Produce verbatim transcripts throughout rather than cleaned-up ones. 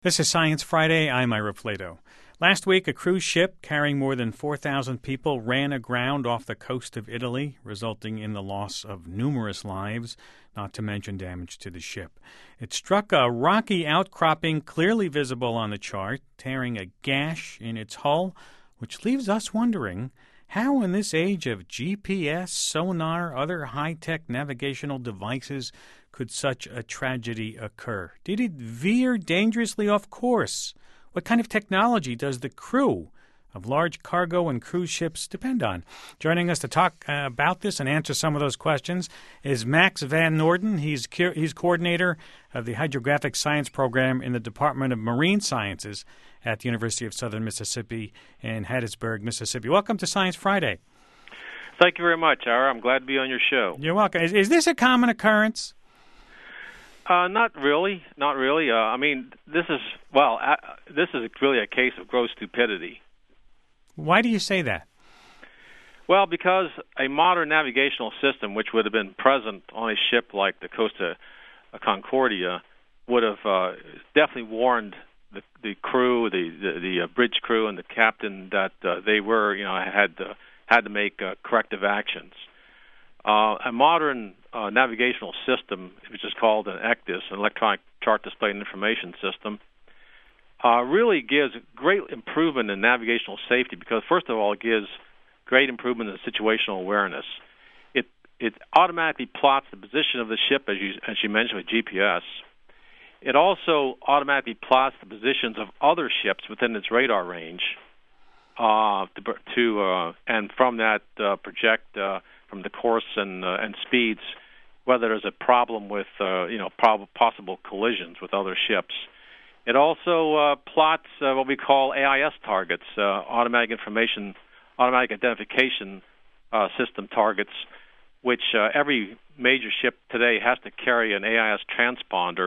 This is Science Friday. I'm Ira Flato. Last week, a cruise ship carrying more than four thousand people ran aground off the coast of Italy, resulting in the loss of numerous lives, not to mention damage to the ship. It struck a rocky outcropping clearly visible on the chart, tearing a gash in its hull, which leaves us wondering how, in this age of G P S, sonar, other high-tech navigational devices, could such a tragedy occur? Did it veer dangerously off course? What kind of technology does the crew of large cargo and cruise ships depend on? Joining us to talk uh, about this and answer some of those questions is Max Van Noorden. He's cu- he's coordinator of the Hydrographic Science Program in the Department of Marine Sciences at the University of Southern Mississippi in Hattiesburg, Mississippi. Welcome to Science Friday. Thank you very much, Ira. I'm glad to be on your show. You're welcome. Is, is this a common occurrence? Uh, not really, not really. Uh, I mean, this is, well, uh, this is really a case of gross stupidity. Why do you say that? Well, because a modern navigational system, which would have been present on a ship like the Costa Concordia, would have uh, definitely warned the, the crew, the the, the uh, bridge crew, and the captain that uh, they were, you know, had to, had to make uh, corrective actions. Uh, a modern uh, navigational system, which is called an ECDIS, an Electronic Chart Display and Information System, uh, really gives great improvement in navigational safety because, first of all, it gives great improvement in situational awareness. It it automatically plots the position of the ship, as you as you mentioned with G P S. It also automatically plots the positions of other ships within its radar range, uh, to, to uh, and from that uh, project. Uh, from the course and uh, and speeds, whether there's a problem with uh, you know prob- possible collisions with other ships. It also uh, plots uh, what we call A I S targets, uh, automatic information, automatic identification uh, system targets, which uh, every major ship today has to carry an A I S transponder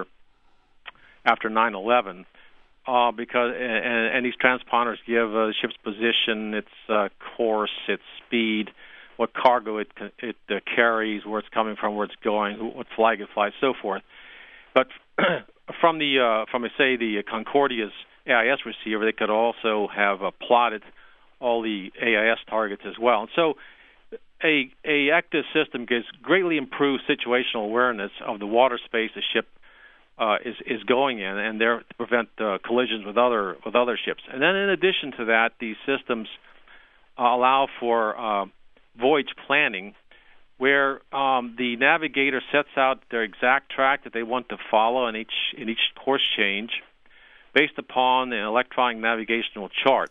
after nine eleven, uh, because and, and these transponders give uh, the ship's position, its uh, course, its speed, what cargo it it uh, carries, where it's coming from, where it's going, what flag it flies, so forth. But from the uh, from say the Concordia's A I S receiver, they could also have uh, plotted all the A I S targets as well. And so, a a ECDIS system gives greatly improved situational awareness of the water space the ship uh, is is going in, and there to prevent uh, collisions with other with other ships. And then, in addition to that, these systems uh, allow for uh, voyage planning, where um, the navigator sets out their exact track that they want to follow in each in each course change, based upon an electronic navigational chart.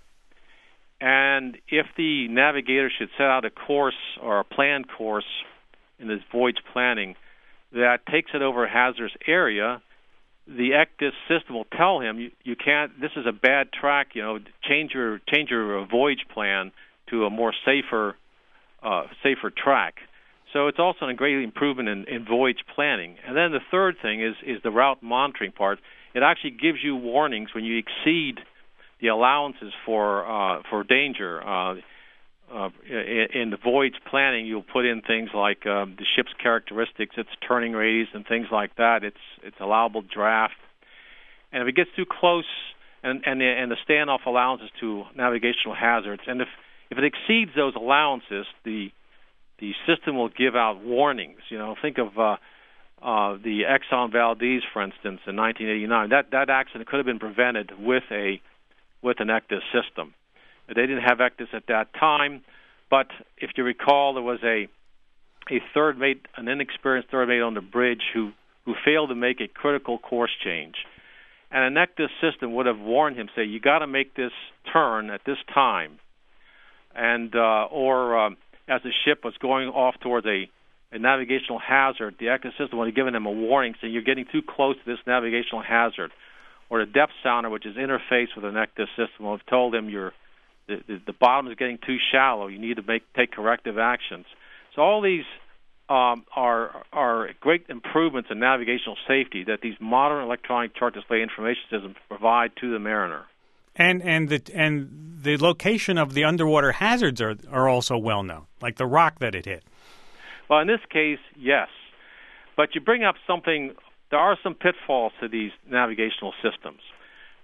And if the navigator should set out a course or a planned course in this voyage planning that takes it over a hazardous area, the ECDIS system will tell him you, you can't. This is a bad track. You know, change your change your voyage plan to a more safer. Uh, safer track. So it's also a great improvement in, in voyage planning. And then the third thing is is the route monitoring part. It actually gives you warnings when you exceed the allowances for uh, for danger. Uh, uh, in, in the voyage planning, you'll put in things like um, the ship's characteristics, its turning radius, and things like that. It's it's allowable draft. And if it gets too close, and and the, and the standoff allowances to navigational hazards, and if If it exceeds those allowances, the the system will give out warnings. You know, think of uh, uh, the Exxon Valdez, for instance, in nineteen eighty-nine. That that accident could have been prevented with a with an ECDIS system. They didn't have ECDIS at that time, but if you recall, there was a a third mate, an inexperienced third mate on the bridge who who failed to make a critical course change, and an ECDIS system would have warned him, say, you got to make this turn at this time. And uh, or um, as the ship was going off towards a, a navigational hazard, the ECDIS system would have given them a warning saying you're getting too close to this navigational hazard. Or the depth sounder, which is interfaced with an ECDIS system, will have told them you're, the, the, the bottom is getting too shallow. You need to make take corrective actions. So all these um, are are great improvements in navigational safety that these modern electronic chart display information systems provide to the mariner. And and the and the location of the underwater hazards are are also well known, like the rock that it hit. Well, in this case, yes. But you bring up something. There are some pitfalls to these navigational systems.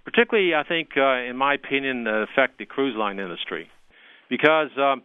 particularly, I think, uh, in my opinion, uh, affect the cruise line industry because um,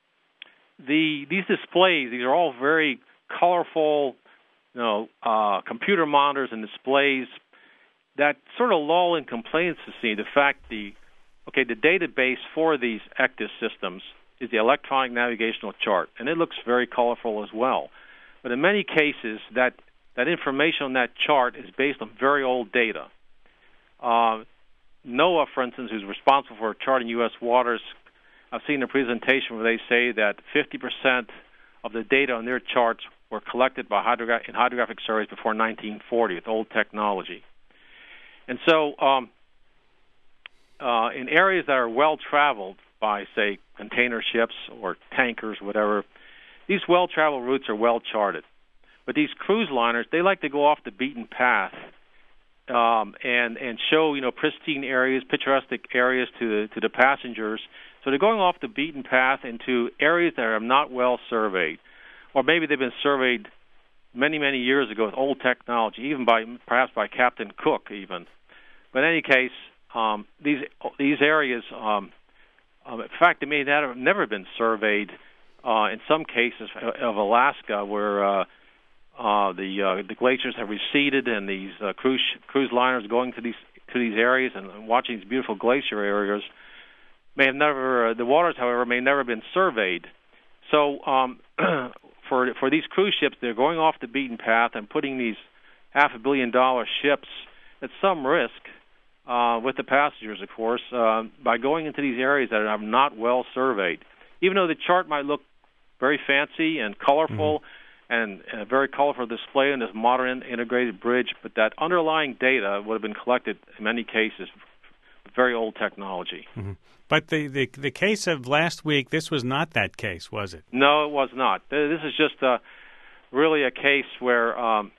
the these displays, these are all very colorful, you know, uh, computer monitors and displays that sort of lull in complacency the fact the okay the database for these E C D I S systems is the electronic navigational chart, and it looks very colorful as well. But in many cases, that that information on that chart is based on very old data. Uh, NOAA, for instance, who's responsible for charting U S waters, I've seen a presentation where they say that fifty percent of the data on their charts were collected by hydrogra- in hydrographic surveys before nineteen forty with old technology. And so um, uh, in areas that are well-traveled by, say, container ships or tankers, whatever, these well-traveled routes are well-charted. But these cruise liners, they like to go off the beaten path um, and and show, you know, pristine areas, picturesque areas to the, to the passengers. So they're going off the beaten path into areas that are not well surveyed, or maybe they've been surveyed many, many years ago with old technology, even by perhaps by Captain Cook even. But in any case, um, these these areas, um, um, in fact, they may not have never been surveyed. Uh, in some cases of Alaska, where uh, uh, the uh, the glaciers have receded, and these uh, cruise cruise liners going to these to these areas and watching these beautiful glacier areas may have never. Uh, the waters, however, may never have been surveyed. So um, for for these cruise ships, they're going off the beaten path and putting these half a billion dollar ships at some risk. Uh, with the passengers, of course, uh, by going into these areas that are not well surveyed. Even though the chart might look very fancy and colorful mm-hmm. and a very colorful display on this modern integrated bridge, but that underlying data would have been collected in many cases with very old technology. Mm-hmm. But the, the the case of last week, this was not that case, was it? No, it was not. This is just a, really a case where, um,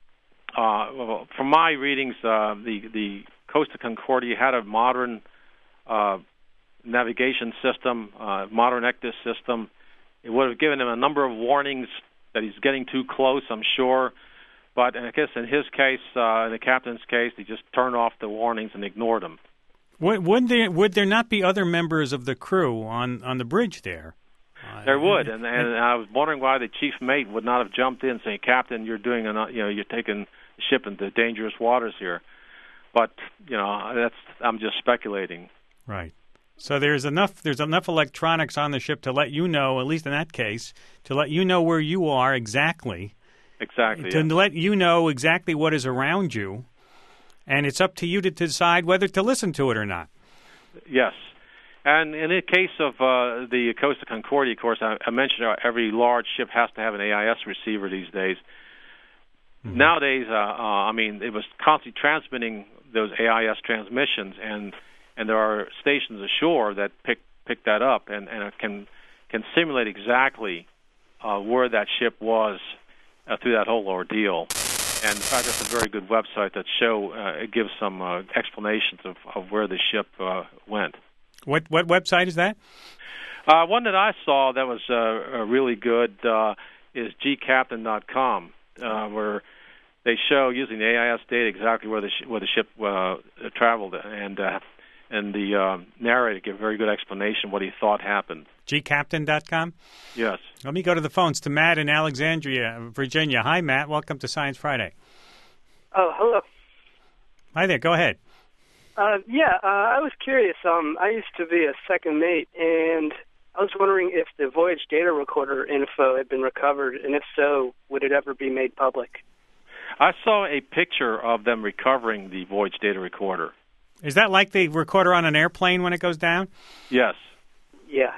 uh, well, from my readings, uh, the the Costa Concordia had a modern uh, navigation system, uh, modern E C D I S system. It would have given him a number of warnings that he's getting too close, I'm sure. But I guess in his case, uh, in the captain's case, he just turned off the warnings and ignored them. Would, would there would there not be other members of the crew on, on the bridge there? There would, and, and I was wondering why the chief mate would not have jumped in, saying, "Captain, you're doing, an, you know, you're taking the ship into dangerous waters here." But you know, that's I'm just speculating. Right. So there's enough there's enough electronics on the ship to let you know, at least in that case, to let you know where you are exactly. Exactly. To yeah. let you know exactly what is around you, and it's up to you to decide whether to listen to it or not. Yes. And in the case of uh, the Costa Concordia, of course, I, I mentioned every large ship has to have an A I S receiver these days. Mm-hmm. Nowadays, uh, uh, I mean, it was constantly transmitting those A I S transmissions, and and there are stations ashore that pick pick that up and, and can can simulate exactly uh, where that ship was uh, through that whole ordeal. And in fact, that's a very good website that show uh, it gives some uh, explanations of, of where the ship uh, went. What what website is that? Uh, one that I saw that was uh, really good uh, is g captain dot com, uh, where they show using the A I S data exactly where the sh- where the ship uh, traveled, and uh, and the uh, narrator gave a very good explanation of what he thought happened. g captain dot com? Yes. Let me go to the phones to Matt in Alexandria, Virginia. Hi, Matt. Welcome to Science Friday. Oh, hello. Hi there. Go ahead. Uh, yeah, uh, I was curious. Um, I used to be a second mate, and I was wondering if the voyage data recorder info had been recovered, and if so, would it ever be made public? I saw a picture of them recovering the voyage data recorder. Is that like the recorder on an airplane when it goes down? Yes. Yeah.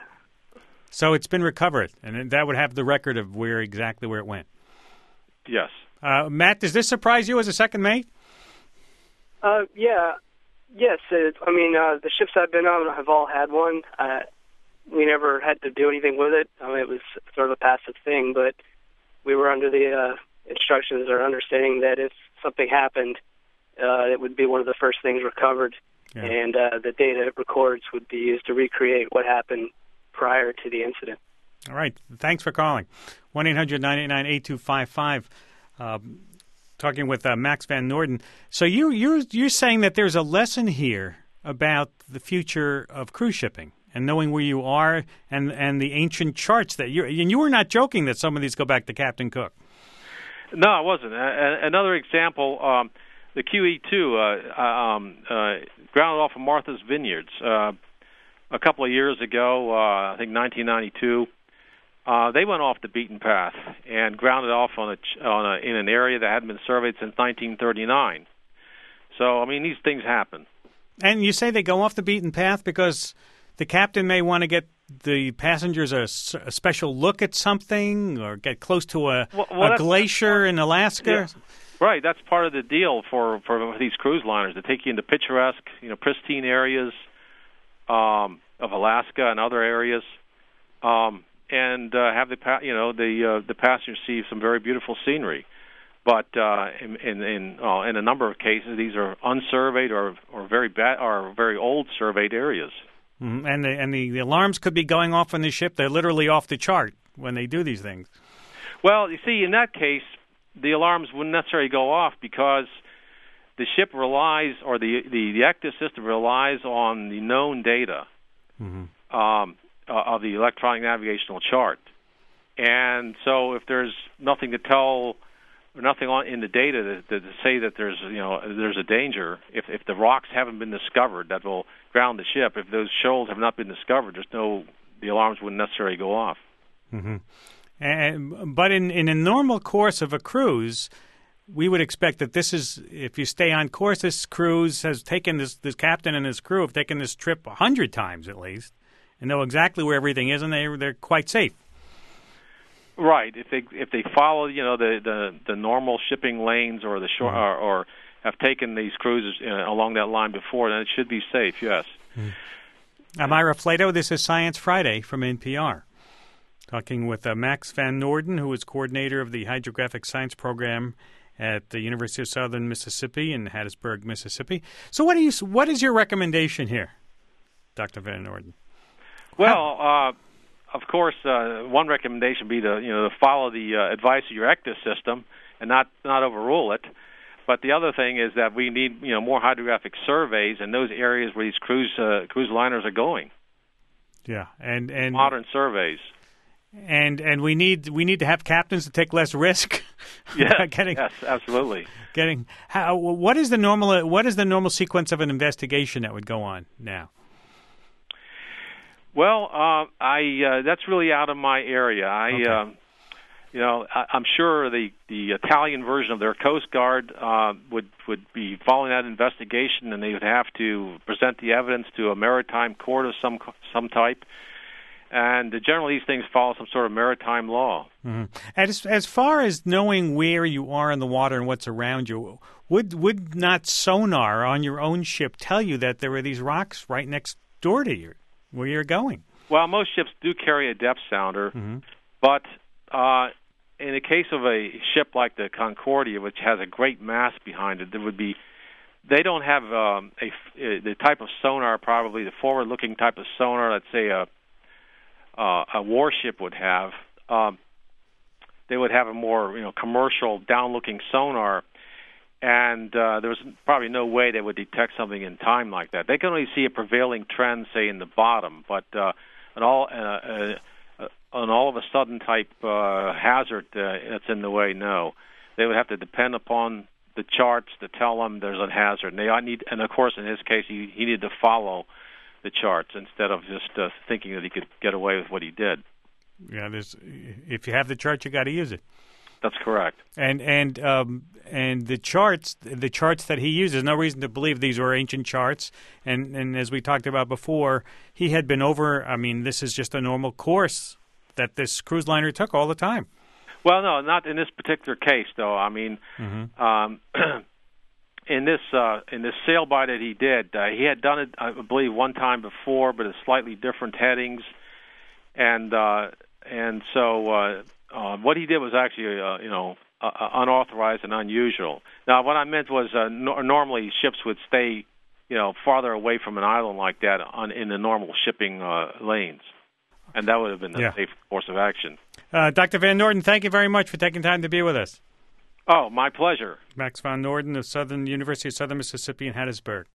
So it's been recovered, and that would have the record of where exactly where it went. Yes. Uh, Matt, does this surprise you as a second mate? Uh, yeah. Yes. It, I mean, uh, the ships I've been on have all had one. Uh, we never had to do anything with it. I mean, it was sort of a passive thing, but we were under the uh, instructions or understanding that if something happened, uh, it would be one of the first things recovered, yeah. and uh, the data it records would be used to recreate what happened prior to the incident. All right. Thanks for calling. one eight hundred nine eight nine eight two five five. Um, talking with uh, Max Van Noorden. So you you're you're saying that there's a lesson here about the future of cruise shipping and knowing where you are and and the ancient charts that you and you were not joking that some of these go back to Captain Cook. No, I wasn't. Uh, another example, um, the Q E two uh, um, uh, grounded off of Martha's Vineyards uh, a couple of years ago, uh, I think nineteen ninety-two. Uh, they went off the beaten path and grounded off on a, on a, in an area that hadn't been surveyed since nineteen thirty-nine. So, I mean, these things happen. And you say they go off the beaten path because the captain may want to get the passengers a, a special look at something or get close to a, well, well, a glacier in Alaska? Yeah. Right, that's part of the deal for, for these cruise liners. They take you into picturesque, you know, pristine areas um, of Alaska and other areas. Um and uh, have the pa- you know the uh, the passengers see some very beautiful scenery, but uh, in in in, uh, in a number of cases these are unsurveyed or or very bad or very old surveyed areas. Mm-hmm. And the and the, the alarms could be going off on the ship. They're literally off the chart when they do these things. Well, you see, in that case, the alarms wouldn't necessarily go off because the ship relies or the the, the ECDIS system relies on the known data. Mm-hmm. Um, of the electronic navigational chart. And so if there's nothing to tell or nothing on in the data to, to say that there's you know there's a danger, if if the rocks haven't been discovered that will ground the ship, if those shoals have not been discovered, there's no the alarms wouldn't necessarily go off. Mm-hmm. And, but in, in a normal course of a cruise, we would expect that this is, if you stay on course, this cruise has taken this, this captain and his crew have taken this trip a hundred times at least, and know exactly where everything is, and they they're quite safe. Right. If they if they follow you know the, the, the normal shipping lanes or the shore mm-hmm. or, or have taken these cruises uh, along that line before, then it should be safe. Yes. Mm-hmm. I'm Ira Flato. This is Science Friday from N P R. Talking with uh, Max Van Noorden, who is coordinator of the Hydrographic Science Program at the University of Southern Mississippi in Hattiesburg, Mississippi. So, what do you what is your recommendation here, Doctor Van Noorden? Well, uh, of course, uh, one recommendation would be to you know to follow the uh, advice of your ECDIS system and not not overrule it. But the other thing is that we need you know more hydrographic surveys in those areas where these cruise uh, cruise liners are going. Yeah, and and modern surveys. And and we need we need to have captains to take less risk. Yeah, getting, yes, absolutely. Getting how what is the normal what is the normal sequence of an investigation that would go on now? Well, uh, I uh, that's really out of my area. I, okay. uh, you know, I, I'm sure the, the Italian version of their Coast Guard uh, would would be following that investigation, and they would have to present the evidence to a maritime court of some some type. And uh, generally, these things follow some sort of maritime law. Mm-hmm. As as far as knowing where you are in the water and what's around you, would would not sonar on your own ship tell you that there are these rocks right next door to you? Where you're going? Well, most ships do carry a depth sounder, mm-hmm. but uh, in the case of a ship like the Concordia, which has a great mass behind it, there would be they don't have um, a, a the type of sonar, probably the forward-looking type of sonar, let's say a uh, a warship would have. Um, they would have a more you know commercial down-looking sonar. And uh, there was probably no way they would detect something in time like that. They can only see a prevailing trend, say, in the bottom, but uh, an all uh, uh, uh, an all of a sudden type uh, hazard uh, that's in the way, no. They would have to depend upon the charts to tell them there's a hazard. And they need, and of course, in his case, he, he needed to follow the charts instead of just uh, thinking that he could get away with what he did. Yeah, there's, if you have the chart, you got to use it. That's correct. And and um, and the charts, the charts that he uses, no reason to believe these were ancient charts. And and as we talked about before, he had been over. I mean, this is just a normal course that this cruise liner took all the time. Well, no, not in this particular case, though. I mean, mm-hmm. um, in this uh, in this sail by that he did, uh, he had done it, I believe, one time before, but at slightly different headings, and uh, and so. Uh, Uh, what he did was actually, uh, you know, uh, unauthorized and unusual. Now, what I meant was uh, no- normally ships would stay, you know, farther away from an island like that on, in the normal shipping uh, lanes, and that would have been the yeah. safe course of action. Uh, Doctor Van Noorden, thank you very much for taking time to be with us. Oh, my pleasure. Max von Norden of Southern University of Southern Mississippi in Hattiesburg.